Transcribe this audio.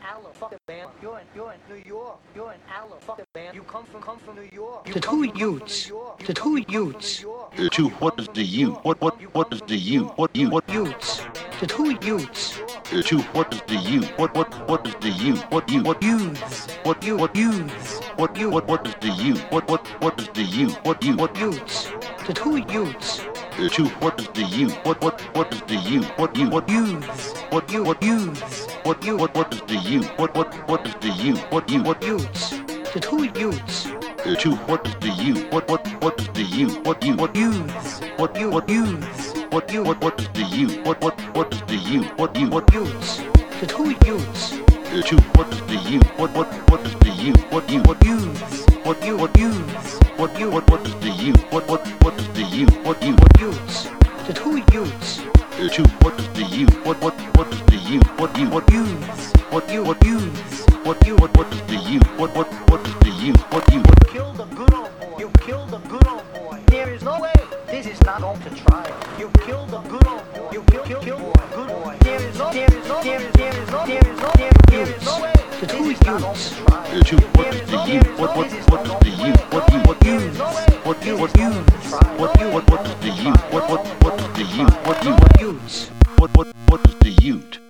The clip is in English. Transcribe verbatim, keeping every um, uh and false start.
Alabama. You're in, you're in New York. You're in Alabama. You come from, come from New York. The two youths. The two youths. The two, what is the you? What, what, what is the you? What you, what Youths. The two youths. The two, what is the you? What, what, what is the you? What you, what Youths. what you, what Youths. what you, what, what is the you? What, what, what is the you? What you, what Youths. The two youths. The two, what is the you? What, what, what is the you? What you, what Youths. what you, what Youths. what you, what, what is the you? What, what, what is the you? What you, what Youths. The two youths. The two, what is the you? What, what, what is the you? What you, what Youths. what you, what Youths. what you, what, what is the you? What, what, what is the you? What you, what Youths. The two youths. The two, what is the you? What, what, what is the you? What you, what Youths. what you, what Youths. what you, what, what is the you? What, what, what is the you? What you, What youths. The two youths. The two, what is the you? What, what, what is the you? What you, what Youths. what you, what Youths. what you, what, what is the you? What, what, what is the you? What you, what Killed a good old boy. You killed a good old boy. There is no way this is not going to try. You killed a good old boy. You killed, killed, killed a good boy. There is no, there is no, there is, there is no, there is no, there, there is no way The this two is not going youths. to try. The two, what is the you? What, what, what is the you? What you, what you, what you, what you, what you, what, what is the you? What, what, what is the you? What you, what Youths. what, what, what is the you?